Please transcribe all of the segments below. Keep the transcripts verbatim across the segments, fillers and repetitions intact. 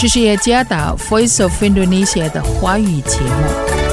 这是耶加达 Voice of Indonesia 的华语节目。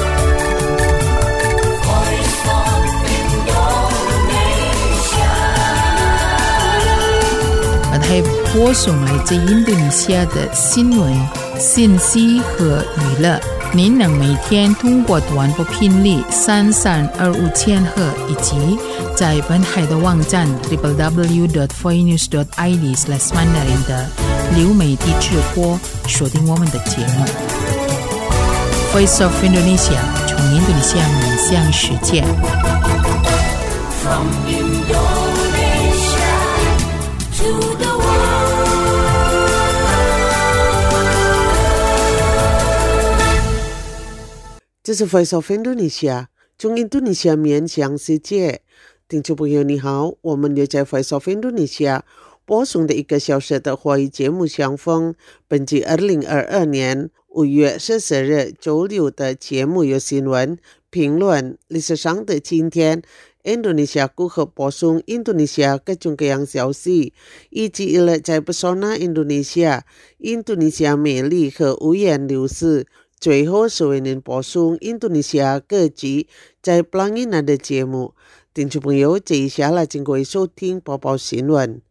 它播送来自印度尼西亚的新闻、信息和娱乐。您能每天通过短波频率三三二五千赫，以及在本海的网站 double-u double-u double-u dot voinews dot i d slash mandarin 的流媒体直播锁定我们的节目。Voice of Indonesia 从印度尼西亚面向世界。From Indonesia to the world. 这是 Voice of Indonesia 从印度尼西亚面向世界。听众朋友你好，我们又在 Voice of Indonesia 播送的一个小时的华语节目相逢。本季二零二二年五月十四日周六的节目有新闻、评论、历史上的今天、印度尼西亚如何播送印度尼西亚各种各样消息，以及在 Pesona Indonesia 印度尼西亚美丽和五颜六色。最后是为您播送印度尼西亚各级在 Pelangi 的节目。听众朋友，接下来请各位收听播报新闻。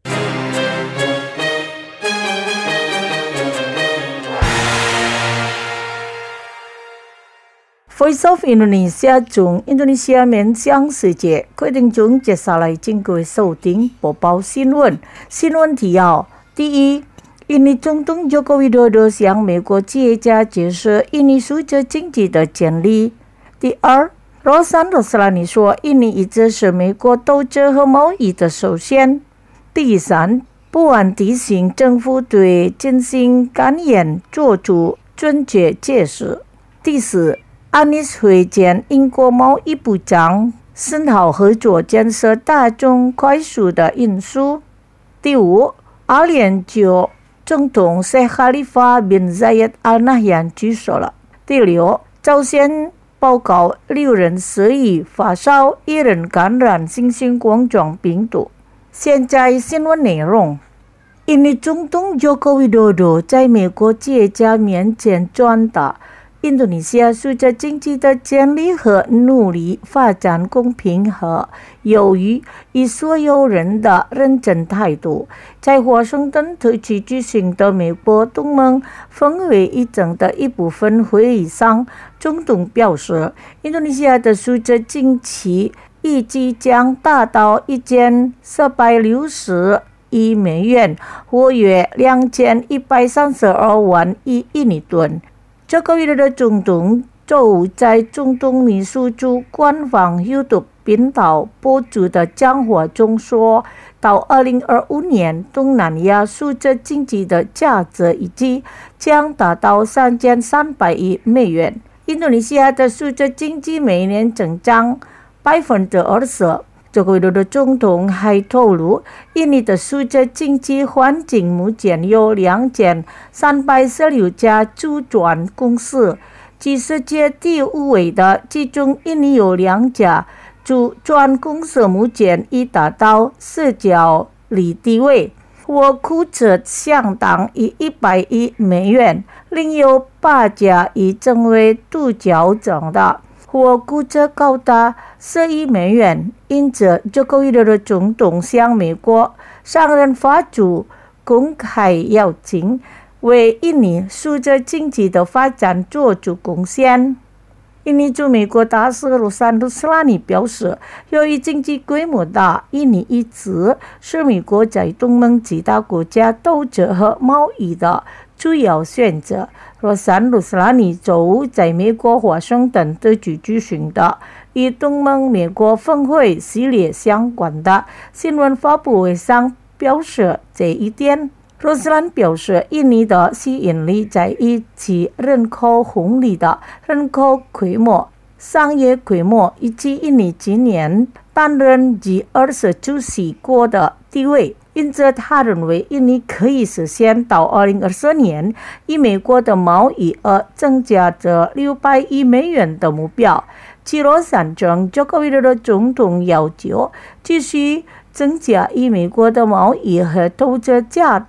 Voice of Indonesia 从印度尼西亚面向世界，各位听众接下来请各位收听播报新闻。新闻提要：第一，印尼总统 Joko Widodo 向美国企业家解释印尼数字经济的潜力。第二，罗珊·罗斯拉尼说，印尼一直是美国投资和贸易的首选。第三，不安提醒政府对进行肝炎做出准确解释。第四，安妮会见英国贸易部长，深好合作建设大众快速的运输。第五，阿联酋总统谢哈利法 bin Zayed Al Nahyan 举手了。第六，朝鲜报告六人死于发烧，一人感染新型冠状病毒。现在新闻内容：印尼总统 Joko Widodo 在美国企业家面前传达印度尼西亚数字经济的建立和努力发展公平和友谊与所有人的认真态度。在华盛顿特区举行的美国东盟氛围议程的一部分会议上，总统表示，印度尼西亚的数字经济预计将达到一千四百六十亿美元，或约两千一百三十二万亿印尼盾。这个月的总统周五在总统秘书处官方 YouTube 频道播出的讲话中说，到二零二五年，东南亚数字经济的价值预计将达到三千三百亿美元。印度尼西亚的数字经济每年增长百分之二十。这个月的总统还透露，印尼的数字经济环境目前有两千三百十六家主转公司，居世界第五位的其中，印尼有两家主转公司目前已达到世界里地位，或估值相当于一百亿美元，另有八家已成为独角兽的，或估值高达十亿美元。因此，这个月的总统向美国商人发出公开邀请，为印尼数字经济的发展做出贡献。印尼驻美国大使罗珊·罗斯拉尼表示，由于经济规模大，印尼一直是美国在东盟其他国家投资和贸易的主要选择。罗珊·罗斯拉尼周五在美国华盛顿特区举行的与东盟美国峰会系列相关的新闻发布会上表示这一点。罗斯兰表示，印尼的吸引力在于其人口红利的人口规模、商业规模以及印尼今年担任 G 二十 出席国的地位。因此，他认为印尼可以实现到二零二四年与美国的贸易额增加至六百亿美元的目标。其罗山中，这个月的总统要求继续增加与美国的贸易和投资价值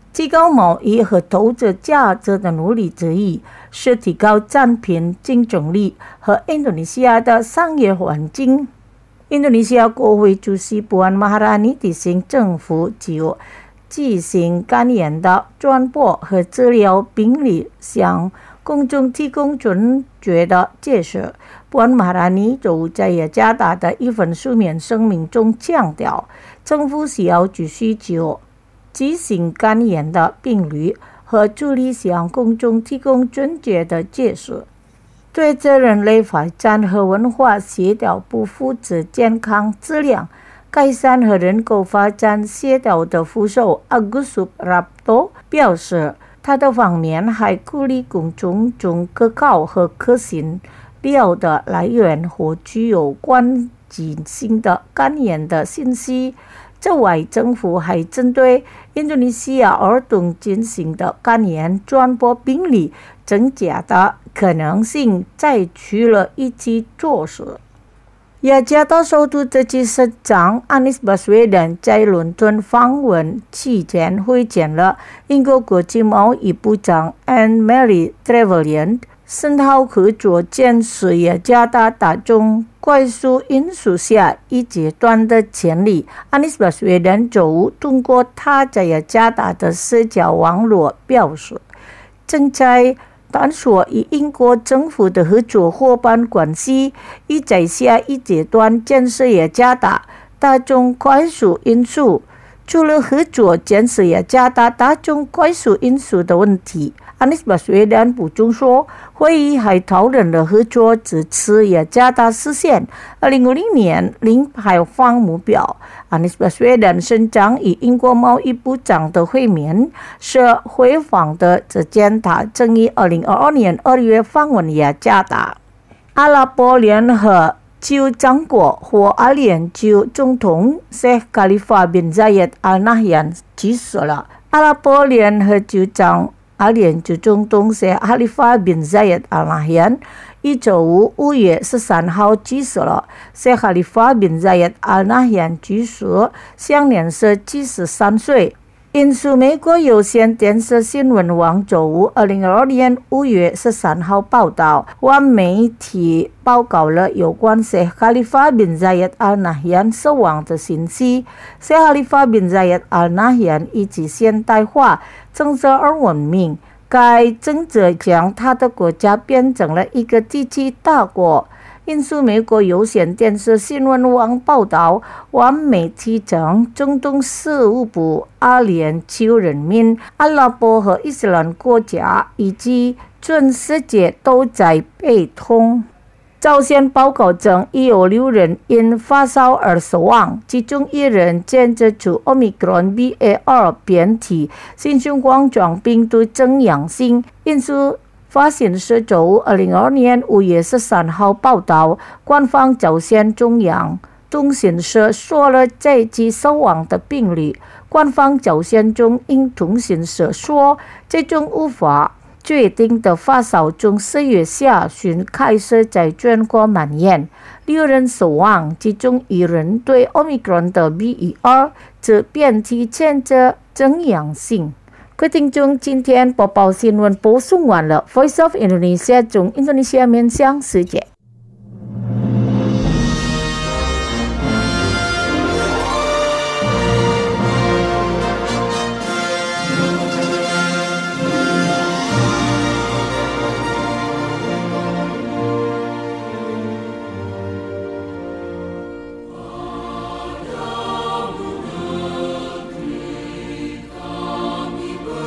提高贸易和投资价值的努力之一是提高产品竞争力和印度尼西亚的商业环境。印度尼西亚国会主席Puan Maharani提醒政府就进行干言的传播和资料并立向公众提供准确的解释。Puan Maharani 就在雅加达的一份书面声明中强调，政府需要继续就进行干言的并立和助力向公众提供准确的解释。对这人类发展和文化协调部负责健康质量改善和人口发展协调的副手 Agus Suprapto 表示，他的方面还鼓励公众从可靠和可信料的来源获取有关紧性的干言的信息。此外，政府还针对印度尼西亚儿童进行的干言传播病例增加的可能性采取了一些措施。雅加达首都特区市长 Anies Baswedan 在伦敦访问期间会见了英国国际贸易部长 Anne-Marie Trevelyan， 深好合作建设雅加达大众快速运输下一阶段的潜力。 Anies Baswedan 周五通过他在雅加达的社交网络表示，正在探索与英国政府的合作伙伴关系，以在下一阶段建设雅加达大众快速运输。除了合作建设雅加达大众快速运输的问题， Anies Baswedan 补充说，会议还讨论了合作支持雅加达实现二零五零年零排放目标。 Anies Baswedan 省长与英国贸易部长的会面是回访的之间，他正于二零二二年二月访问雅加达。阿拉伯联合酋长国或阿联酋总统 Sheikh Khalifa bin Zayed Al Nahyan 指出了，阿拉伯联合酋长阿联酋总统 Sheikh Khalifa bin Zayed Al Nahyan 一周五五月十三号指出了 Sheikh Khalifa bin Zayed Al Nahyan 居住，享年是七十三岁。引述美国有线电视新闻网周五二零二二年五月十三号报道，外媒体报告了有关 Sheikh Khalifa bin Zayed Al Nahyan 死亡的信息。 Sheikh Khalifa bin Zayed Al Nahyan 以及现代化政治而闻名，该政治将他的国家变成了一个地区大国。引述美国有线电视新闻网报道，外媒体称中东事务部、阿联酋人民、阿拉伯和伊斯兰国家以及全世界都在悲痛。朝鲜报告称，已有六人因发烧而死亡，其中一人检测出 Omicron B A 二 变体新型冠状病毒呈阳性。引述发现是周五二零二二年五月十三号报道，官方朝鲜中央通讯社说了这起死亡的病例。官方朝鲜中央通讯社说，这种无法确定的发烧从四月下旬开始在全国蔓延，六人死亡，其中一人对 Omicron 的 B A 二 这变体检测呈阳性。各位听众，今天播报新闻播送完了。Voice of Indonesia 从印度尼西亚面向世界。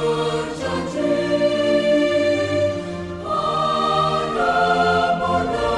Oh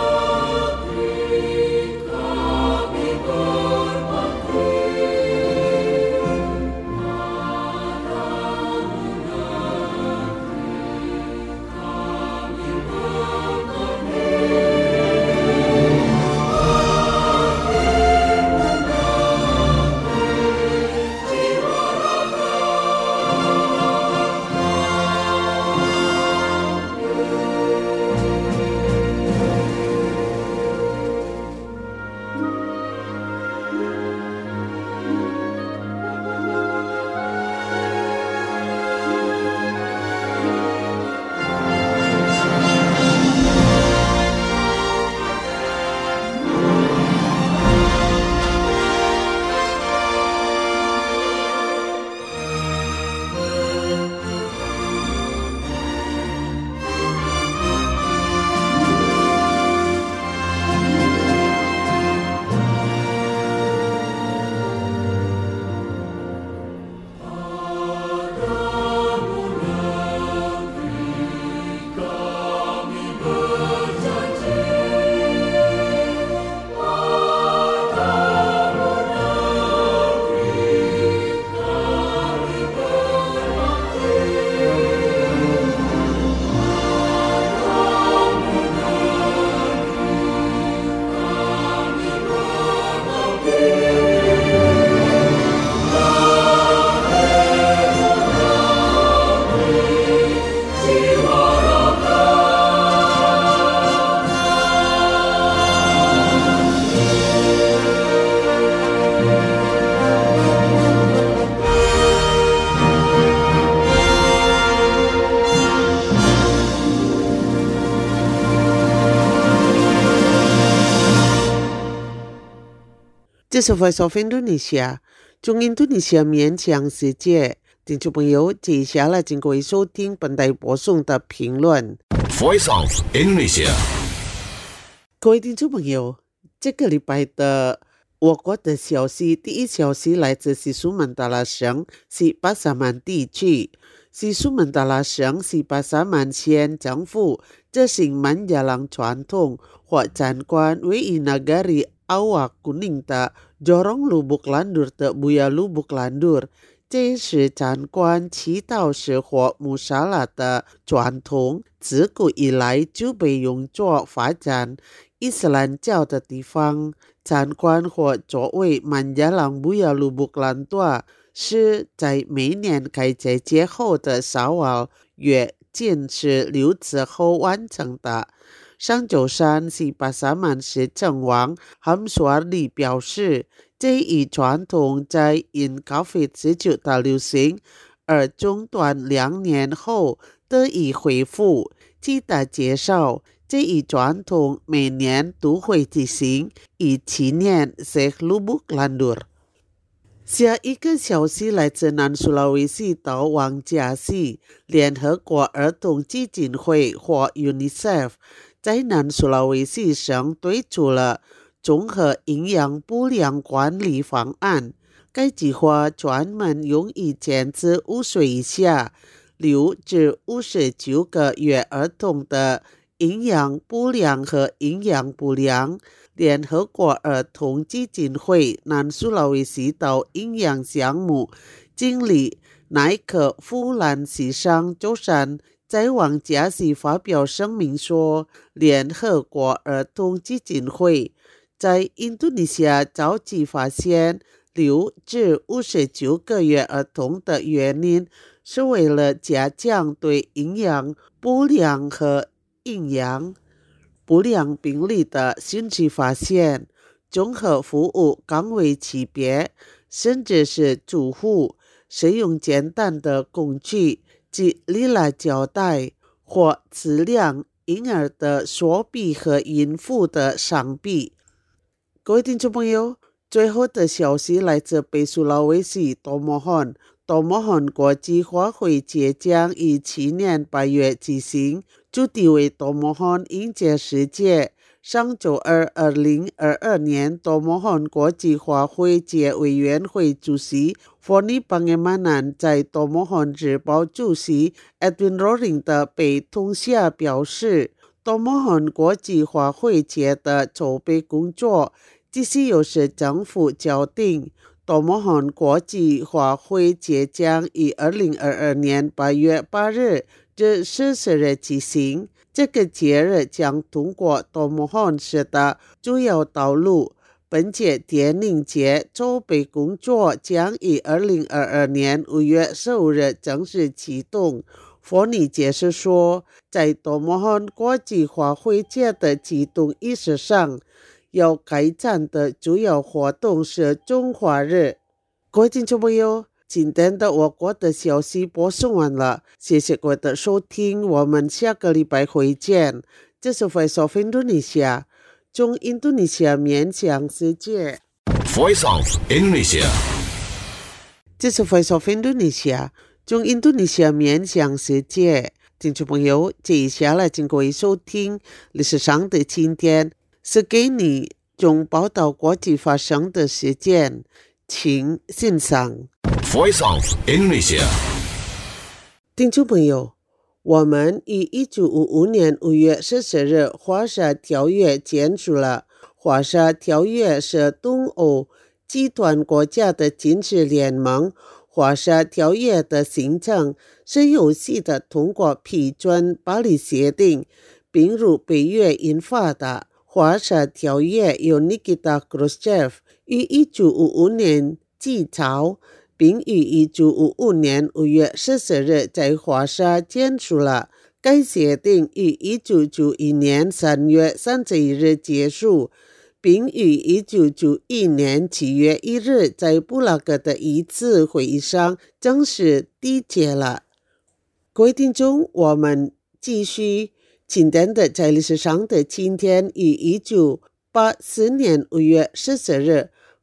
这是 Voice of Indonesia 中印度尼西亚勉强世界。听众朋友，接下来请各位收听本台播送的评论。 Voice of Indonesia， 各位听众朋友，这个礼拜的我国的消息，第一消息来自西苏门答腊省西巴沙曼地区。西苏门答腊省西巴沙曼县政府执行曼加朗传统或展观位于 Nagari Awak Kuning 的 Jorong Lubuk Landur 的 Buya Lubuk Landur， 这是展观祈祷式或穆沙拉的传统，自古以来就被用作发展伊斯兰教的地方。展观或作为曼加朗 Buya Lubuk Landur，是在每年开斋节后的沙瓦月建设六次后完成的。上周三，西巴沙曼市政王ham索尔里表示，这一传统在因 COVID 十九 的流行而中断两年后得以恢复。记得介绍，这一传统每年都会举行，以纪念 Sheikh Lubuk Landur。下一个消息来自南苏拉威西岛王家溪联合国儿童基金会或 UNICEF 在南苏拉威西省推出了综合营养不良管理方案。该计划专门用于监测五岁以下六至五十九个月儿童的营养不良和营养不良。联合国儿童基金会南苏拉威西岛营养项目经理奈克弗兰西上周三在王家溪发表声明说，联合国儿童基金会在印度尼西亚早期发现六至五十九个月儿童的原因，是为了加强对营养不良和营养不良病例的信息发现，综合服务岗位级别，甚至是住户使用简单的工具及利拉胶带或质量婴儿的手臂和孕妇的上臂。各位听众朋友，最后的消息来自北苏拉威西多摩汉。多摩汉国际花卉节将于去年八月举行，主题为多摩汉迎接世界。上周二，二零二二年多摩汉国际花卉节委员会主席霍尼邦耶曼南在多摩汉日报主席 Edwin Roring 的陪同下表示，多摩汉国际花卉节的筹备工作继续由市政府决定。多摩汉国际花卉节将于二零二二年八月八日至十四日举行。这个节日将通过多摩汉市的主要道路。本届电影节筹备工作将于二零二二年五月十五日正式启动。霍尼解释说，在多摩汉国际花卉节的启动仪式上，要开展的主要活动是中华日。各位听众朋友，今天的我国的消息播送完了，谢谢各位的收听，我们下个礼拜会见。这是 Voice of Indonesia 中印度尼西亚面向世界。 Voice of Indonesia， 这是 Voice of Indonesia 中印度尼西亚面向世界。听众朋友，接下来请各位收听历史上的今天，是给你用报道国际发生的事件，请欣赏。 Voice of Indonesia， 听众朋友，我们于一九五五年五月十四日华沙条约签署了。华沙条约是东欧集团国家的军事联盟。华沙条约的形成是有序的通过批准巴黎协定并入北约印发的。华沙条约由 Nikita Khrushchev 于一九五五年起草，并于一九五五年五月十四日在华沙签署了。该协定于一九九一年三月三十一日结束，并于一九九一年七月一日在布拉格的一次会议上正式缔结了。各位听众，我们继续今天的在历史上的今天，于一九八四年五月十四日，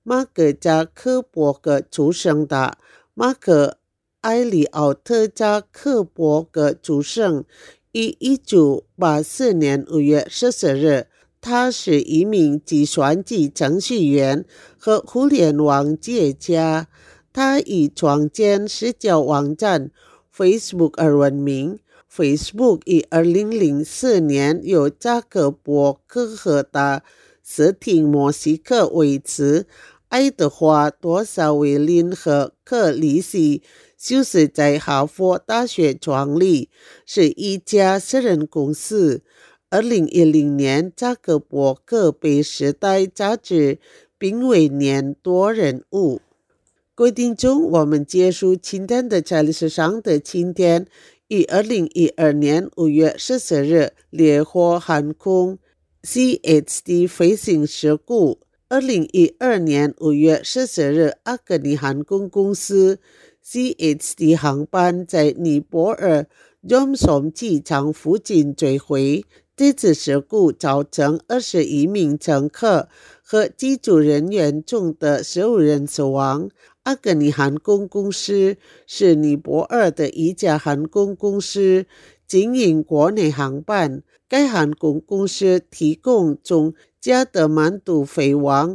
马格加克伯格出生的。马可埃里奥特加克伯格出生于一九八四年五月十四日，他是一名计算机程序员和互联网企业家。他以创建社交网站 Facebook 而闻名。Facebook 于二零零四年由扎克伯格和的斯汀莫西克维持，爱德华多萨维林和克里希休斯在哈佛大学创立，是一家私人公司。二零一零年，扎克伯格被《时代》杂志评为年度人物。各位听众，我们结束今天的在历史上的今天。于二零一二年五月十四日，烈火航空 C H D 飞行事故。二零一二年五月十四日，阿根廷航空公司 C H D 航班在尼泊尔荣松机场附近坠毁。这次事故造成二十一名乘客和机组人员中的十五人死亡。阿根廷航空公司是尼泊尔的一家航空公司，经营国内航班。该航空公司提供从加德满都飞往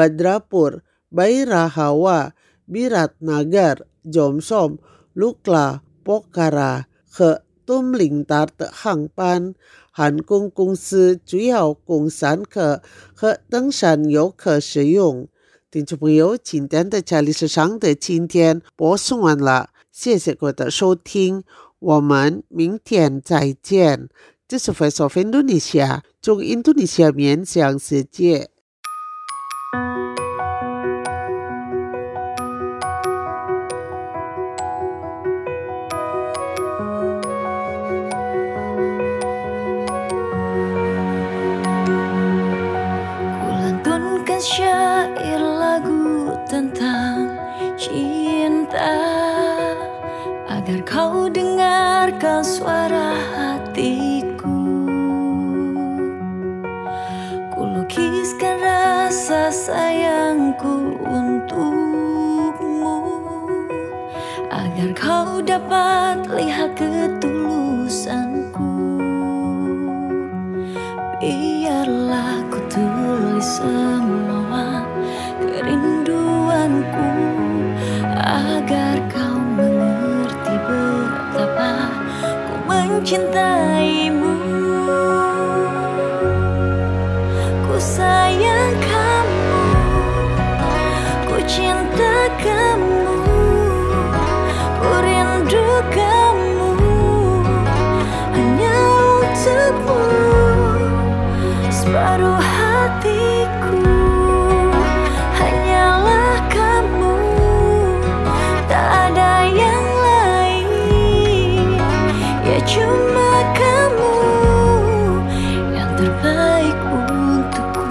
Badrapur、Bairatnagar、Jomsom、Lukla、Pokhara 和东林达的航班。航空公司主要供散客和登山游客使用。听众朋友，今天的在历史上的今天播送完了，谢谢各位的收听，我们明天再见。这是 Voice of Indonesia， 从印度尼西亚面向世界。 Syair lagu tentang cinta, agar kau dengarkan suara hatiku. Ku lukiskan rasa sayangku untukmu, agar kau dapat lihat ketulusanku. Biarlah ku tulis semua kerinduanku, agar kau mengerti betapa ku mencintaimu. Ku sayang kamu, ku cinta kamu, ku rindu kamu, hanya untukmu. Separuh hatiku hanyalah kamu, tak ada yang lain, ya cuma kamu yang terbaik untukku.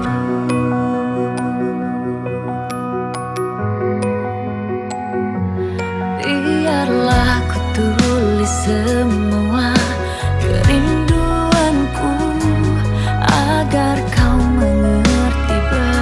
Biarlah ku tulis semua kerinduanku, agar kau mengerti betapa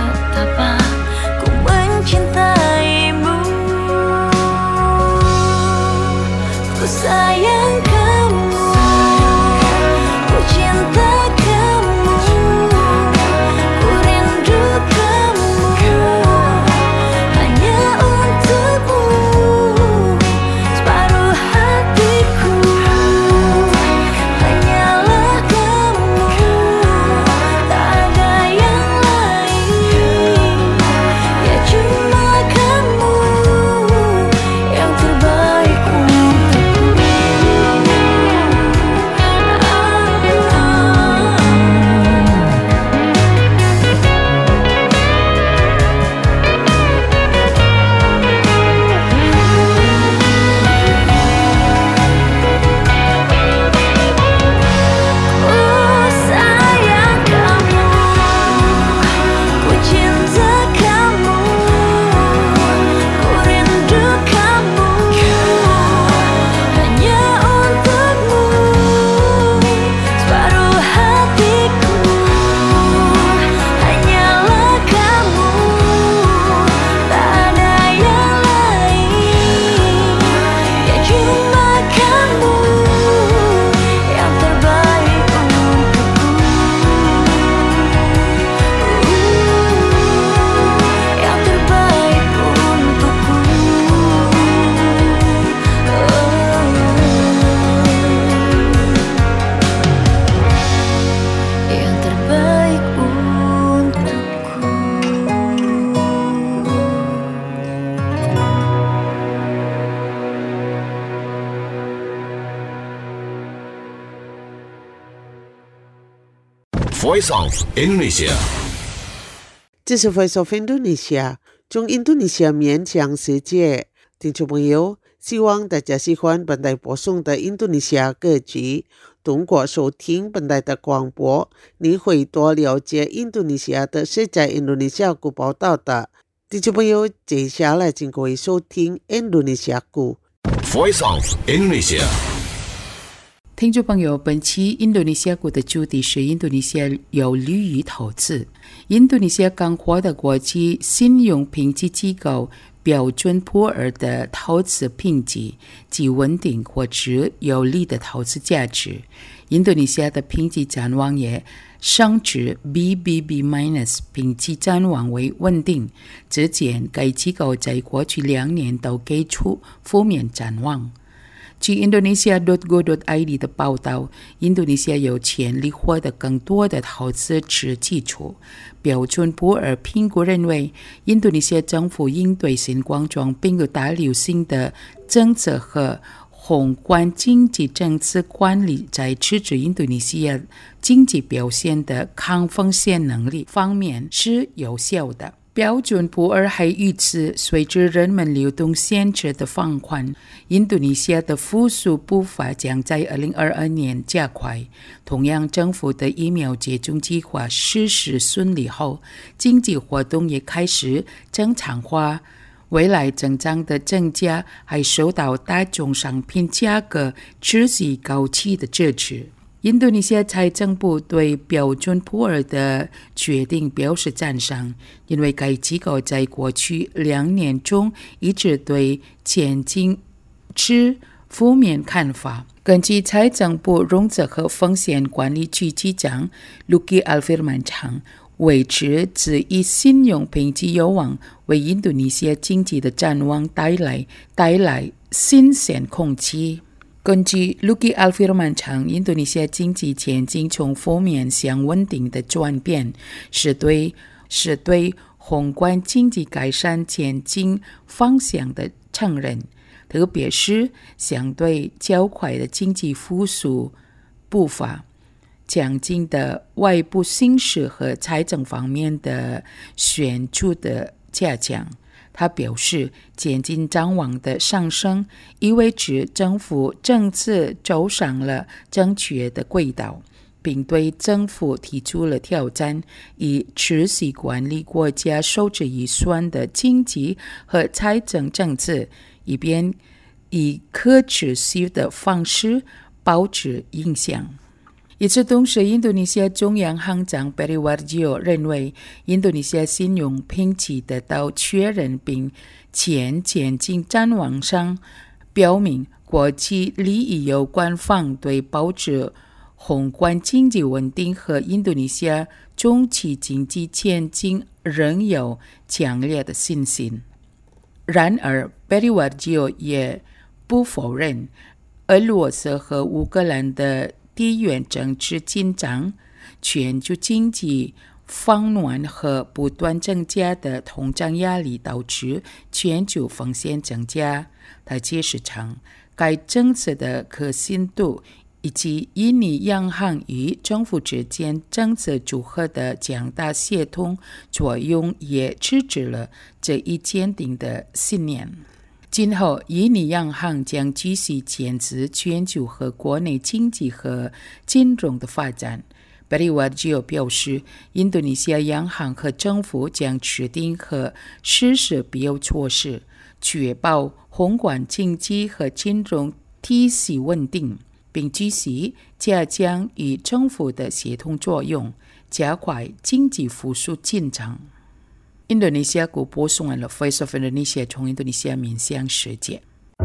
Voice of Indonesia。 这是 Voice of Indonesia， 从印度尼西亚面向世界。听众朋友，希望大家喜欢本台播送的印度尼西亚歌曲。通过收听本台的广播，你会多了解印度尼西亚的世界印度尼西亚鼓报道的。听众朋友，接下来请各位收听印度尼西亚鼓。 Voice of Indonesia。 听众朋友，本期印度尼西亚鼓的主题是印度尼西亚有利于投资。印度尼西亚刚获得国际信用评级机构标准普尔的投资评级及稳定或者有利的投资价值。印度尼西亚的评级展望也升至 B B B-， 评级展望为稳定。之前该机构在过去两年都给出负面展望。据 Indonesia dot go dot I D 的报道，印度尼西亚有潜力获得更多的投资值基础。标准普尔评估认为，印度尼西亚政府应对新冠状病毒大流行的政策和宏观经济政策管理在支持印度尼西亚经济表现的抗风险能力方面是有效的。标准普尔还预测，随着人们流动限制的放宽，印度尼西亚的复苏步伐将在二零二二年加快。同样，政府的疫苗接种计划实施顺利后，经济活动也开始正常化。未来增长的增加还受到大宗商品价格持续高企的支持。印度尼西亚财政部对标准普尔的决定表示赞赏，因为该机构在过去两年中一直对前景持负面看法。根据财政部融资和风险管理局局长 Luki Alfirmansyah， 维持只以信用评级有望为印度尼西亚经济的展望带来带来新鲜空气。根据 Luki Alfirmansyah， 印度尼西亚经济前景从负面向稳定的转变，是对是对宏观经济改善前景方向的承认，特别是相对较快的经济复苏步伐、强劲的外部形势和财政方面的显著的加强。他表示，现金展望的上升意味着政府政策走上了正确的轨道，并对政府提出了挑战，以持续管理国家收支预算的经济和财政政策，以便以可持续的方式保持影响。与此同时，印度尼西亚中央行长 Perry Warjio 认为，印度尼西亚信用评级得到确认，并前前进展望上表明国际利益有关方对保持宏观经济稳定和印度尼西亚中期经济前景仍有强烈的信心。然而 Perry Warjio 也不否认俄罗斯和乌克兰的地缘政治紧张、全球经济放暖和不断增加的通胀压力导致全球风险增加。他解释称，该政策的可信度以及印尼央行与政府之间政策组合的强大协同作用也支持了这一坚定的信念。今后，印尼央行将继续坚持全球和国内经济和金融的发展。Perry Warjio 表示，印度尼西亚央行和政府将制定和实施必要措施，确保宏观经济和金融体系稳定，并继续加强与政府的协同作用，加快经济复苏进程。印度尼西亚鼓播送完了 Voice of Indonesia， 从印度尼西亚面向世界。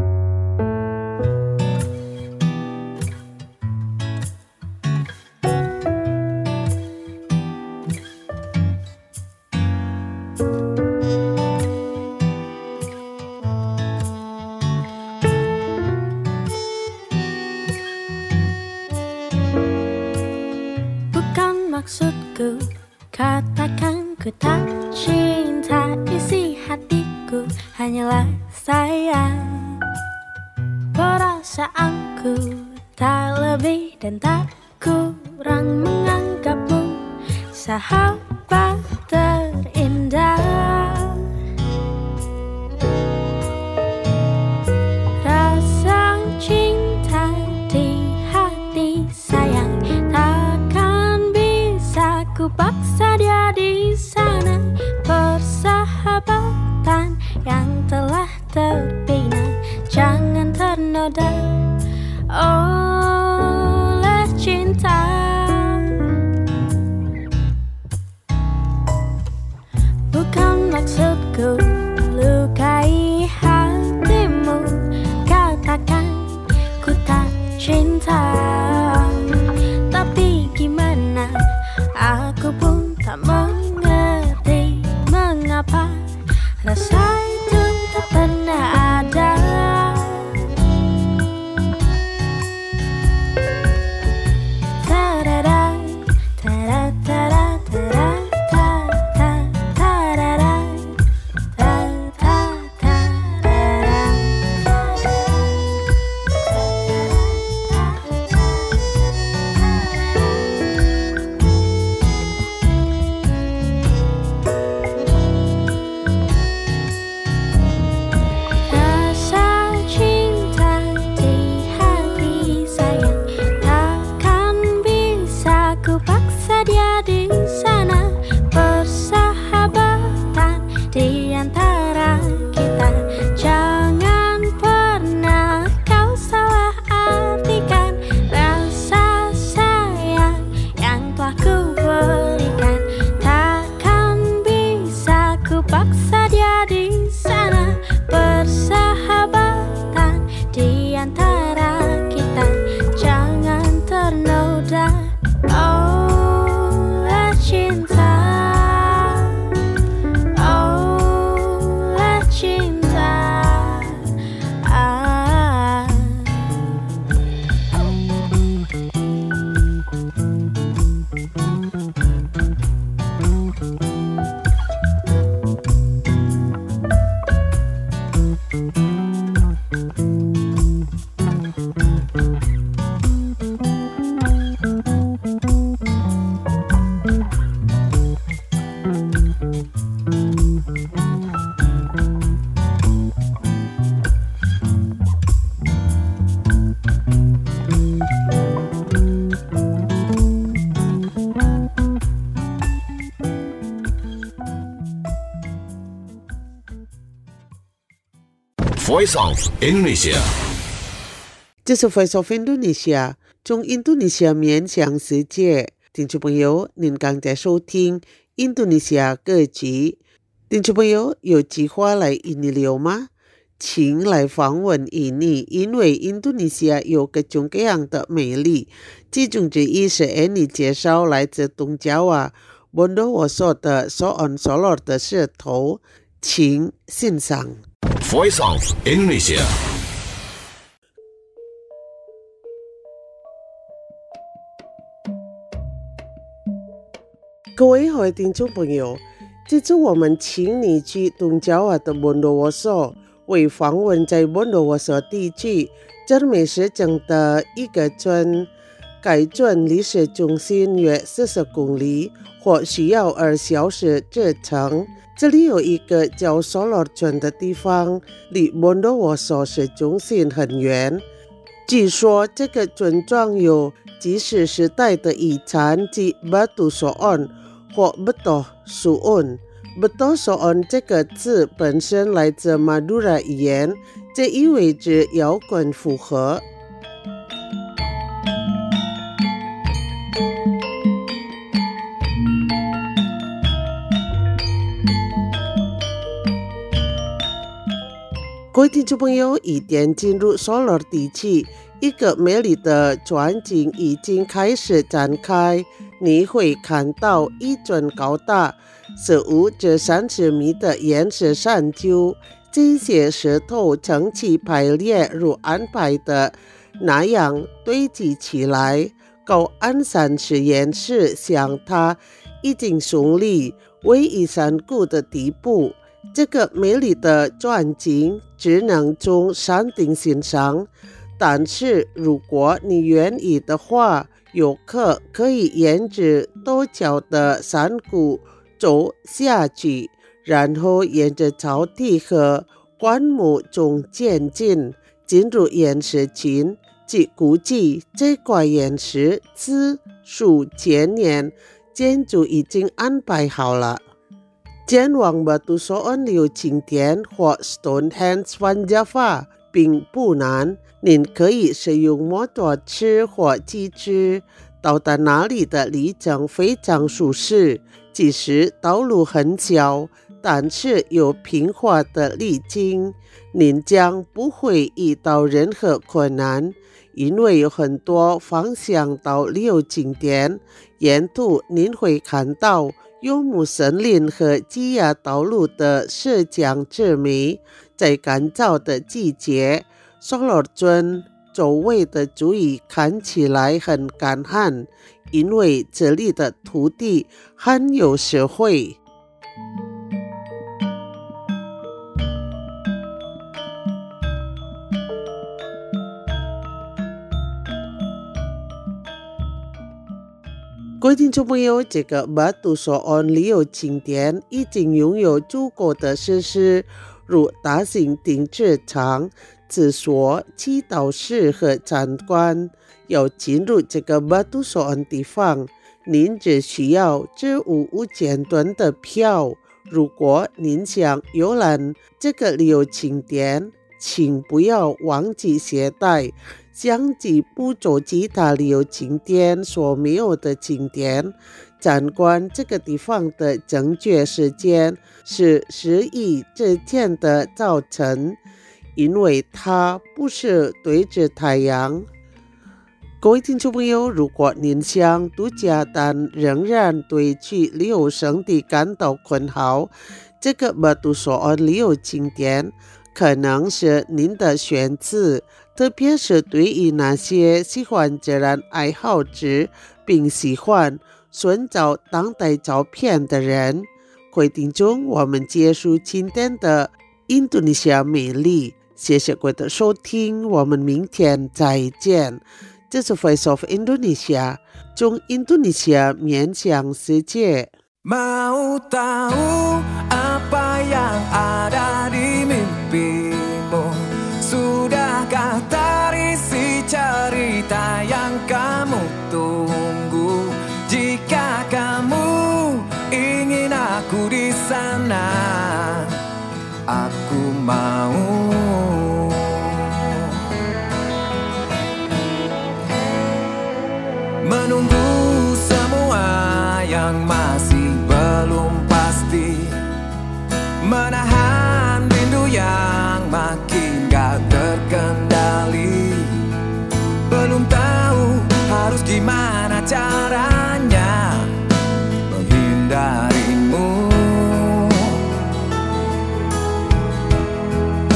Bukan maksudku katakan ku tak cinta, isi hatiku hanyalah sayang. Perasaanku tak lebih dan tak kurang menganggapmu sahabat terindah. Rasa cinta di hati sayang takkan bisa ku paksa dia di sana. Persahabatan yang telah terbina jangan ternoda oleh cinta. Bukan maksudku lukai hatimu, katakan ku tak cinta. Tapi gimana, aku pun tak mengerti mengapa rasa itu tak pernah ada. Voice of Indonesia， 这是 Voice of Indonesia， 从印度尼西亚面向世界。听众朋友，您刚在收听印度尼西亚歌曲。听众朋友，有计划来印尼游吗？请来访问印尼，因为印度尼西亚有各种各样的美丽，其中之一是安妮介绍来自东爪哇Bondowoso的Soon Solor的石头，请欣赏。 Voice of Indonesia。 各位好的听众朋友，这次我们请你去东爪哇的 Bondowoso， 为访问在 Bondowoso 地区这美食城的一个村，该村离市中心约四十公里，或需要二小时车程。这里有一个叫 Solor 村的地方，离 Bondowoso 市中心很远。据说这个村庄有即使时代的遗产及 Batu Soon 或 Beto Suun。Beto Suun 这个字本身来自马杜拉语言，这意味着摇滚复合。各位听众朋友，一点进入 Solor 地区，一个美丽的转景已经开始展开。你会看到一尊高大十五至三十米的岩石山丘，这些石头整齐排列，如安排的那样堆积起来。高安山石岩石向它已经耸立，位于山谷的底部。这个美丽的转景只能从山顶欣赏，但是如果你愿意的话， 游客可以沿着陡峭的山谷走下去，然后沿着草地和灌木中渐进，进入岩石群。据估计，这块岩石自数千年建筑已经安排好了。前往Batusoan旅游景点或 Stonehenge 玩Java并不难，您可以使用摩托车或机车，到达那里的旅程非常舒适，即使道路很小，但是有平滑的路径，您将不会遇到任何困难，因为有很多方向到旅游景点，沿途您会看到游牧森林和枝桠道路的石墙之美。在干燥的季节，索罗村周围的土地看起来很干旱，因为这里的土地很有石灰。各位听众朋友，这个Batusoan旅游景点已经拥有足够的设施，如大型停车场、厕所、祈祷室和参观。要进入这个Batusoan地方，您只需要这五五千吨的票。如果您想游览这个旅游景点，请不要忘记携带相机捕捉其他旅游景点所没有的景点。参观这个地方的正确时间是十一之前的早晨，因为它不是对着太阳。各位听众朋友，如果您想度假但仍然对去旅游胜地感到困扰，这个Batusoan旅游景点可能是您的选择，特别是对于那些喜欢自然爱好者并喜欢寻找当代照片的人。各位听众，我们结束今天的印度尼西亚美丽，谢谢各位的收听，我们明天再见。这是 Voice of Indonesia， 从印度尼西亚面向世界。 Mau tahu apa yang ada di mimpimu? Sudahkah terisi cerita yang kamu tunggu? Jika kamu ingin aku di sana, aku mau. Menunggu semua yang masih belum pasti, menahan rindu yang makin gak terkendali. Belum tahu harus gimana caranya menghindarimu.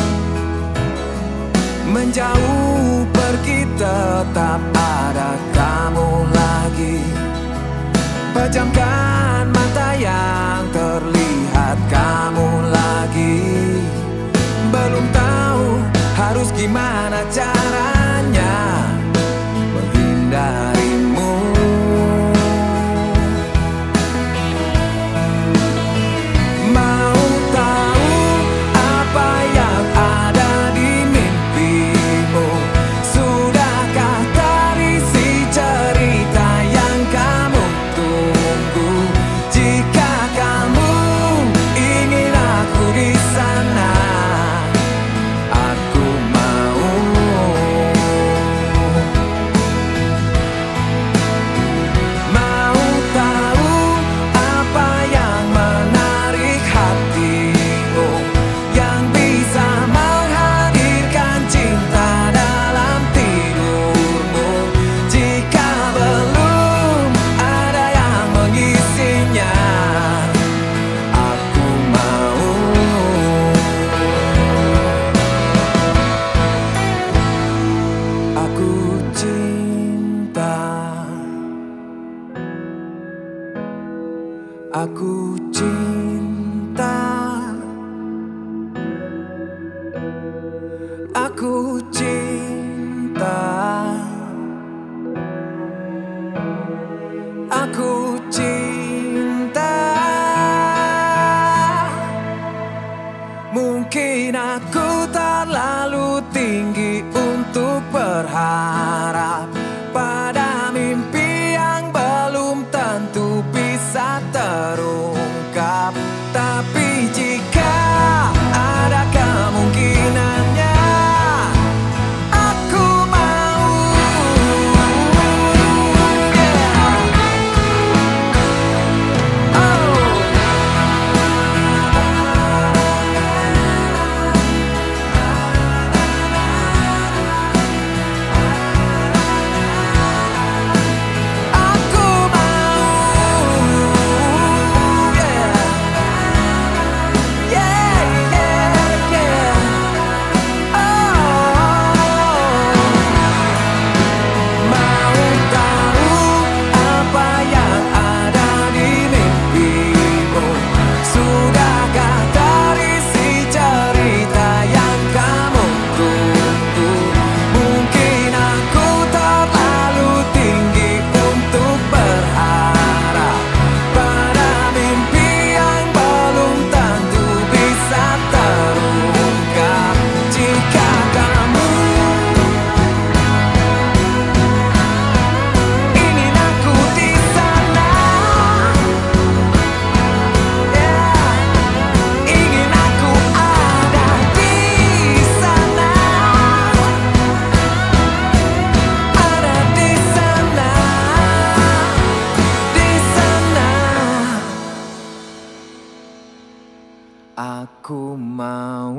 aku mau.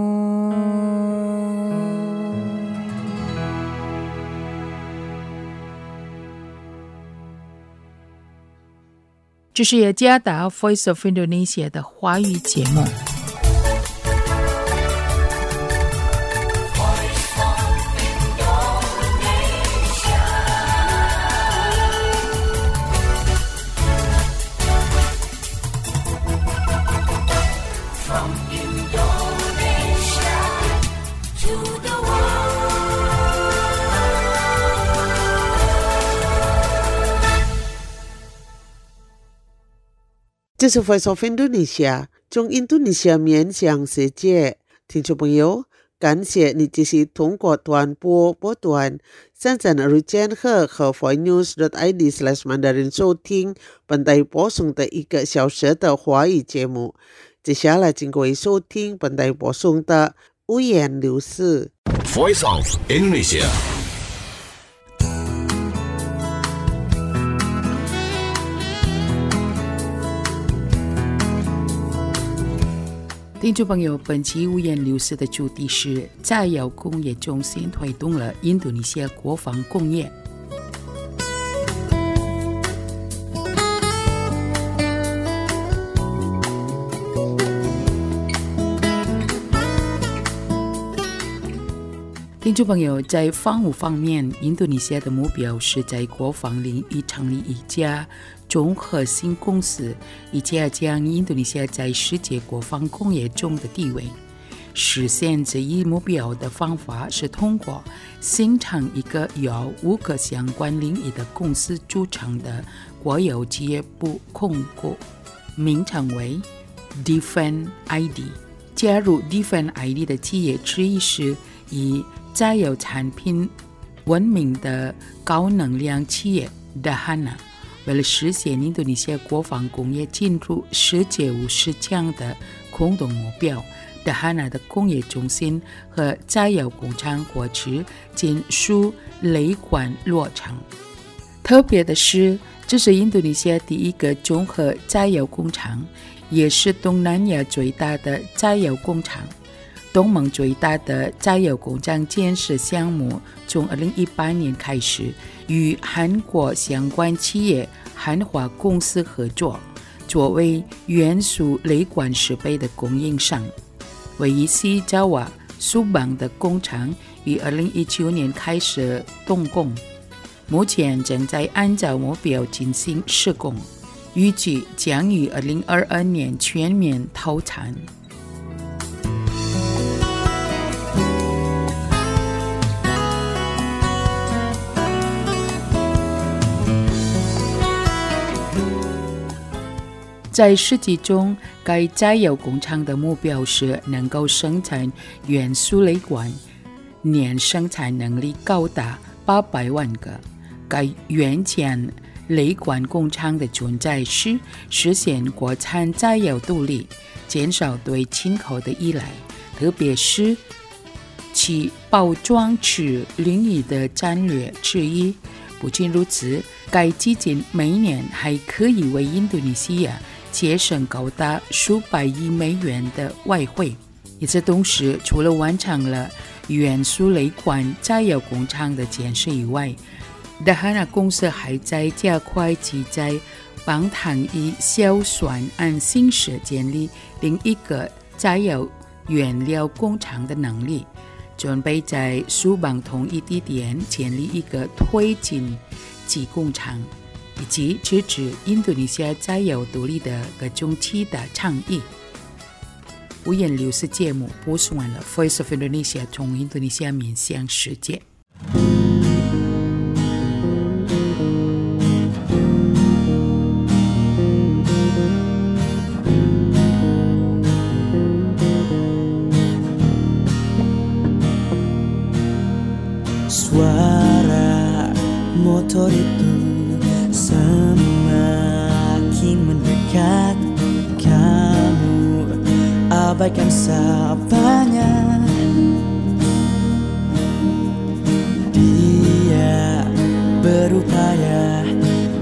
这是雅加达 Voice of Indonesia 的华语节目。 这是 Voice of Indonesia 从印度尼西亚面向世界。听众朋友，感谢你继续通过短波波段三三二千赫和 voicenews.id slash mandarin 收听本台播送的一个小时的华语节目。接下来请各位收听本台播送的五言六事。 Voice of Indonesia。 听众朋友，本期五言六事的主题是炸药工业中心推动了印度尼西亚国防工业。听众朋友，在防务方面，印度尼西亚的目标是在国防领域成立一家综合性公司，以加强印度尼西亚在世界国防工业中的地位。实现这一目标的方法是通过形成一个由五个相关领域的公司组成的国有企业部控股，名称为 Defense I D。 加入 Defense I D 的企业之一是以炸药产品闻名的高能量企业 Dahana。 为了实现印度尼西亚国防工业进入世界五十强的共同目标， Dahana 的工业中心和炸药工厂或是金属雷管落成。特别的是，这是印度尼西亚第一个综合炸药工厂，也是东南亚最大的炸药工厂。东盟最大的炸药工厂建设项目从二零一八年开始，与韩国相关企业汉华公司合作，作为元素雷管设备的供应商。位于西爪哇苏邦的工厂于二零一九年开始动工，目前正在按照目标进行施工，预计将于二零二二年全面投产。在实际中，该炸药工厂的目标是能够生产元素雷管，年生产能力高达八百万个。该元件雷管工厂的存在是实现国产炸药独立，减少对进口的依赖，特别是其包装纸领域的战略之一。不仅如此，该基金每年还可以为印度尼西亚节省高达数百亿美元的外汇。与此同时，除了完成了元素雷管炸药工厂的建设以外， Dahana 公司还在加快其在邦坦以硝酸铵形式建立另一个炸药原料工厂的能力，准备在苏邦同一地点建立一个推进机工厂，以及支持印度尼西亚炸药独立的各种其他倡议。五言六事节目播送完了 Voice of Indonesia 从印度尼西亚面向世界。 Suara motor itu semakin mendekat, kamu abaikan sapanya. Dia berupaya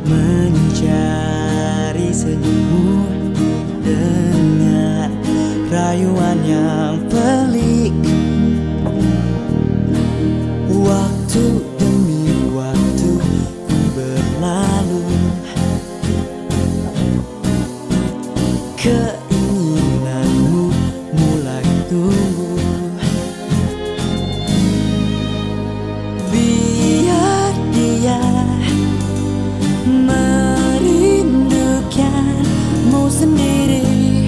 mencari senyummu dengan rayuan yang pelik. Waktu demi waktu berlalu, keinginanmu mulai tumbuh. Biar dia merindukanmu sendiri.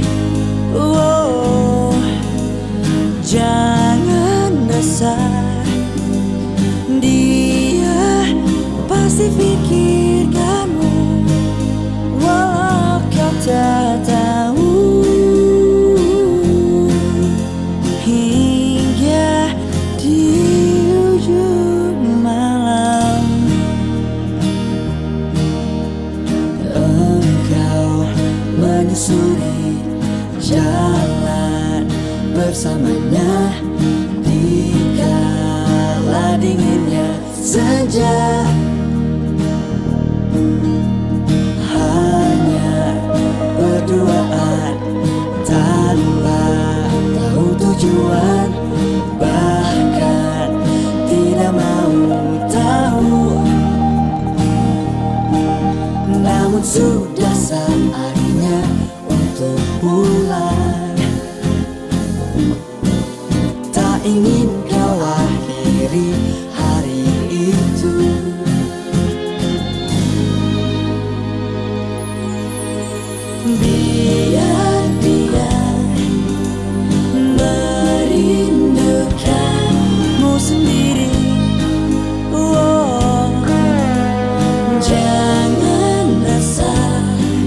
Oh, jangan resah, dia pasti pikirkanmu, walau kau tak tahu. Hingga di ujung malam, engkau menyusuri jalan bersamanya di kala dinginnya senja. Hanya berduaan tanpa tahu tujuan, bahkan tidak mau tahu. Namun sudah saatnya untuk pulang. Tak ingin kau akhiri hari itu. Biar dia merindukanmu sendiri. Oh, jangan resah,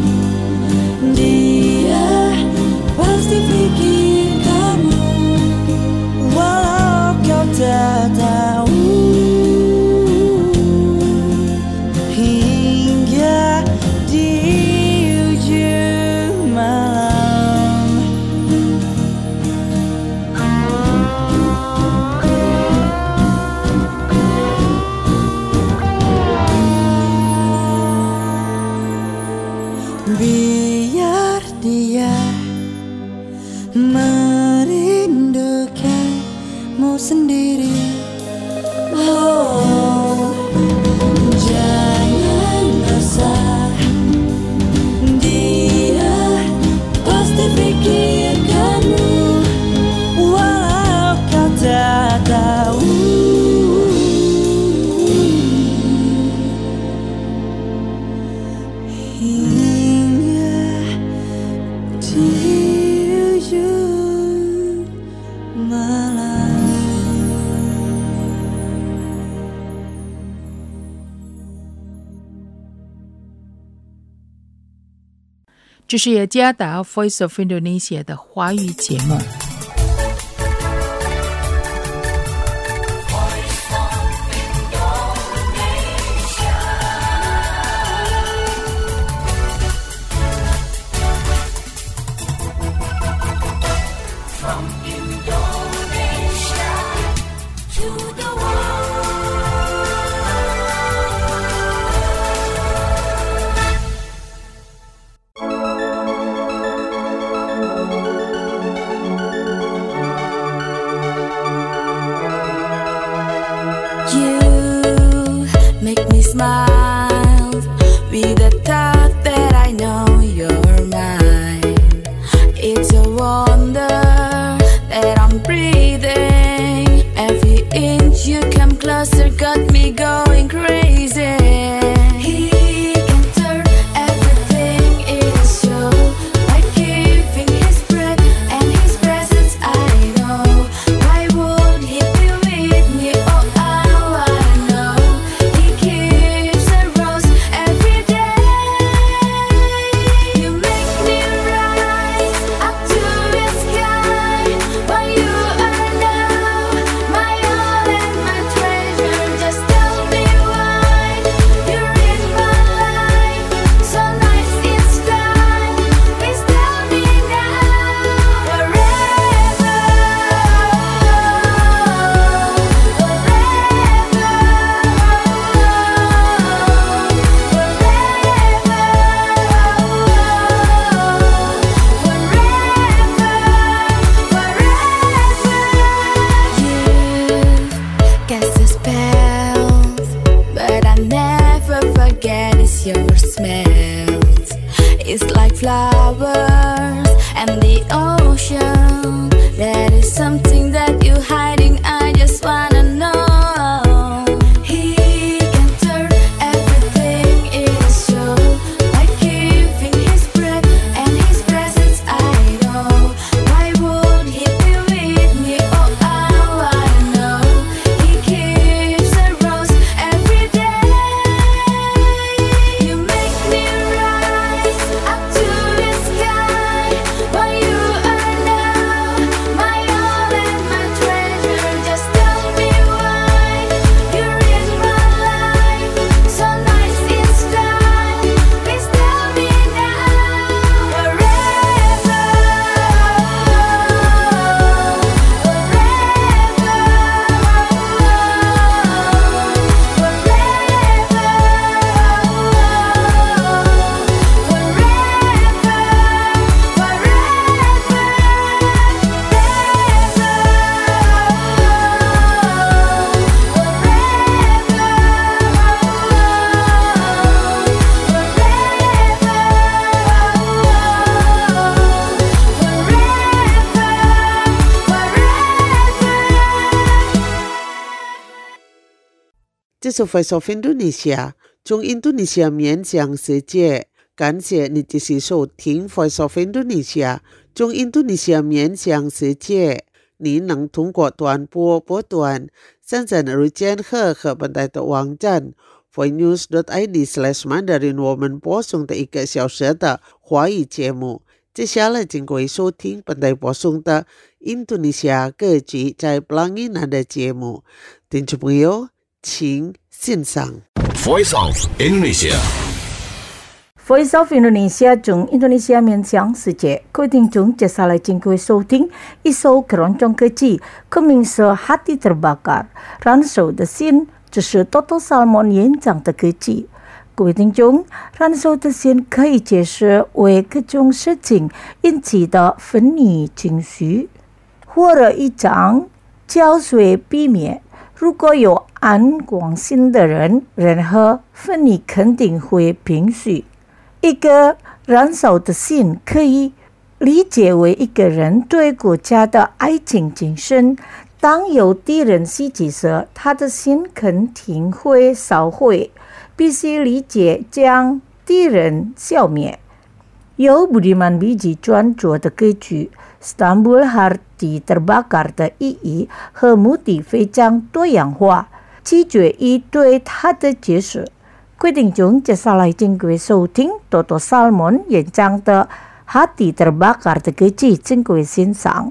dia pasti pikirkanmu, walau kau tak tahu. Hingga di ujung malam, biar dia merindukanmu sendiri. Oh, jangan resah, dia pasti pikirkanmu, walau kau tak tahu. Hingga di ujung malam. 这是雅加达 Voice of Indonesia 的华语节目。 Smile with the thought that I know you're mine. It's a wonder that I'm breathing. Every inch you come closer got me going crazy. He can turn everything into show by giving his breath and his presence. I know. Why would he be with me? Oh, I wanna know. He gives a rose every day. You make me rise up to the sky. While you are now my all and my treasure. Just tell me why 这是 Voice of Indonesia 从印度尼西亚面向世界。感谢你继续收听 Voice of Indonesia 从印度尼西亚面向世界。你能通过短波波段三三二千赫和本台的网站 voicenews dot i d slash mandarin 我们播送的一个小时的华语节目。接下来请各位收听本台播送的印度尼西亚各级在 Pelangi 的节目。听众朋友，请欣赏 Voice of Indonesia。 Voice of Indonesia 从印度尼西亚面向世界，各位听众，接下来请各位收听一首keroncong kecil名是《Hati Terbakar》，燃烧的心，这是 Toto Salmon 演唱的歌曲。各位听众，燃烧的心可以解释为各种事情引起的分离情绪，火热一场，浇水避免。如果有安光心的人，任何分离肯定会平息。一个燃烧的心可以理解为一个人对国家的爱情精神。当有敌人袭击时，他的心肯定会烧毁，必须理解将敌人消灭。由 Budiman Biji 专作的歌曲 Istanbul Hati Terbakar 的意义和目的非常多样化，取决于对它的解释。各位听众，接下来请各位收听 Toto Salmon 演唱的 Hati Terbakar 的歌曲，请各位欣赏。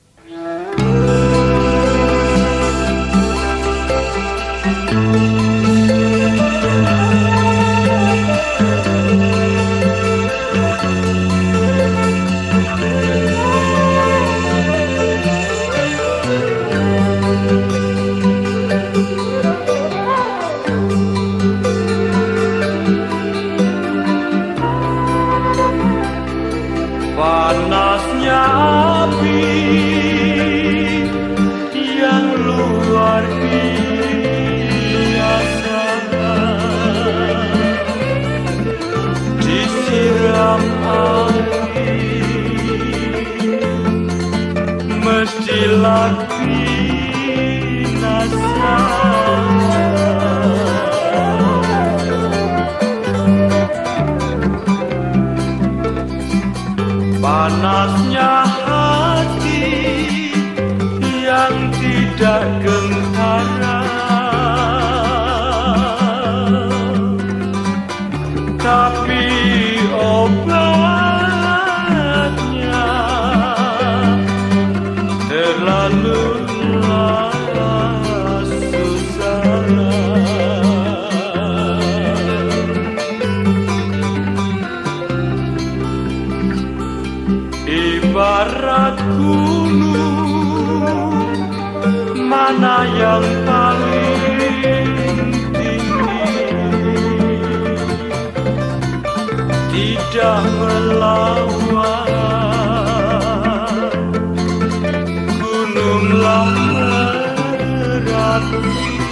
Panasnya api yang luar biasa disiram air mestilah binasa. Panasnya hati yang tidak gentara, tapi obatnya terlalu susah. Ibarat gunung, mana yang paling tinggi, tidak melawan gununglah berapi.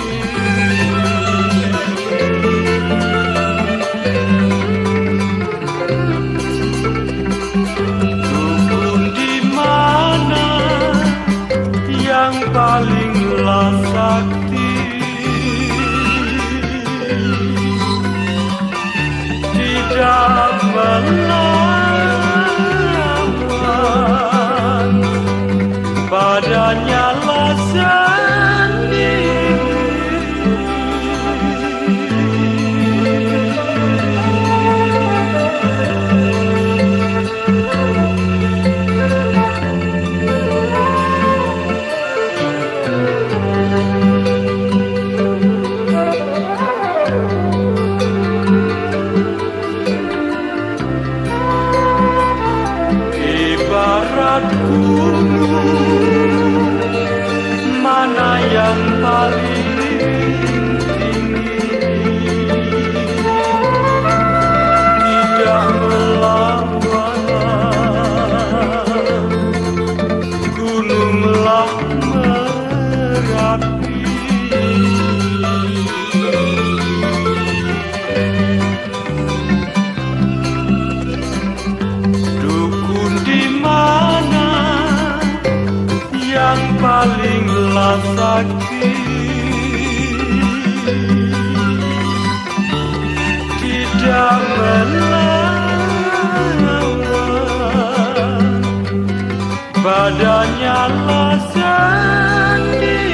Palinglah sakti, tidak melawan, badannya lah sendiri. Gunung, mana yang paling tinggi, tidak melawan gununglah Merapi. Dukun di mana yang palinglah sakit, Badannya lah sendiri.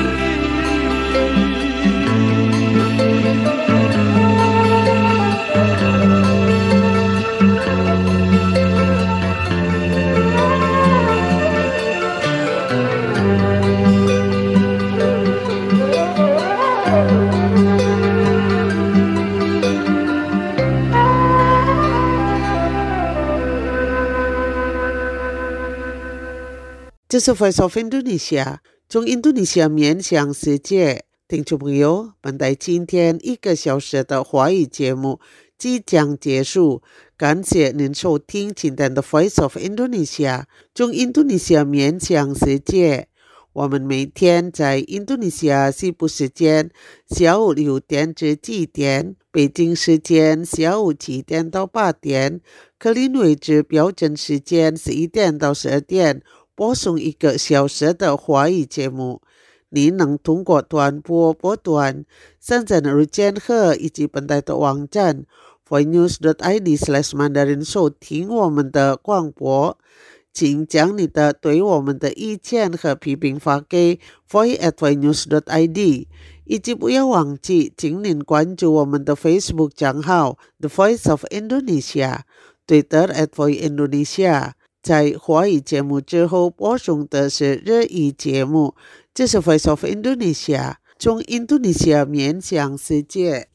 这是 Voice of Indonesia 从印度尼西亚面向世界。听众朋友，本台今天一个小时的华语节目即将结束，感谢您收听今天的 Voice of Indonesia 从印度尼西亚面向世界。我们每天在印度尼西亚西部时间下午六点至七点，北京时间下午七点到八点，克林威治标准时间十一点到十二点，播送一个小时的华语节目。您能通过短波波段、深圳日间和以及本台的网站 voicenews dot i d slash mandarin 收听我们的广播。请将你的对我们的意见和批评发给 voice at voicenews dot i d， 以及不要忘记请您关注我们的 Facebook 账号 The Voice of Indonesia， Twitter at Voice Indonesia。在华语节目之后播送的是日语节目，这是 Voice of Indonesia 从印度尼西亚面向世界。